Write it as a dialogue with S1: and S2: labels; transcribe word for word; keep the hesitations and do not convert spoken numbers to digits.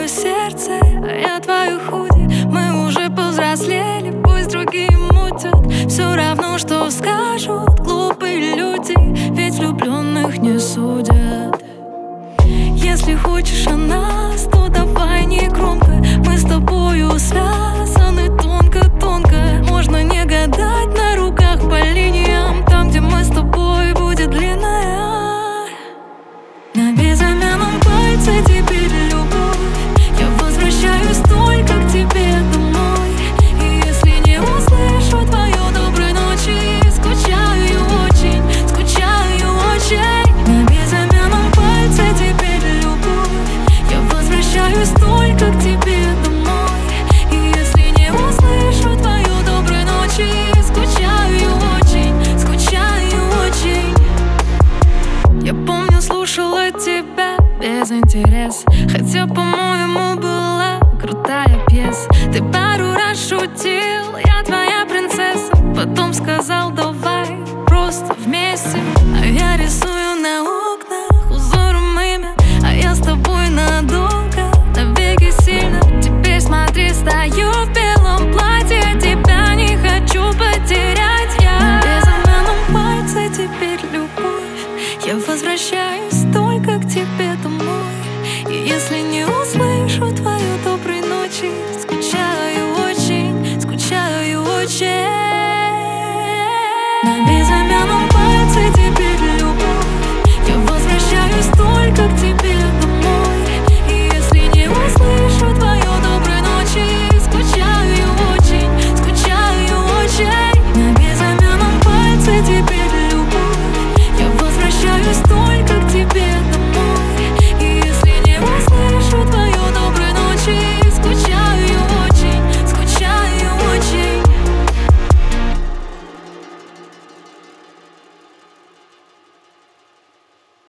S1: мое сердце, а я твою худи. Мы уже повзрослели, пусть другие мутят. Все равно, что скажут глупые люди, ведь влюбленных не судят. Если хочешь о нас, то давай не громко. Мы с тобою связаны тонко-тонко. Можно не гадать на руках по линиям. Там, где мы с тобой, будет длинная. На безымянном пальце теперь любовь. Я возвращаюсь только к тебе домой. И если не услышу твою доброй ночи, скучаю очень, скучаю очень. На безымянном пальце теперь любовь. Я возвращаюсь только к тебе домой. И если не услышу твою доброй ночи, скучаю очень, скучаю очень. Я помню, слушала тебя без интереса, хотя, по-моему, была крутая пьеса. Ты пару раз шутил, я твоя принцесса, потом сказал: да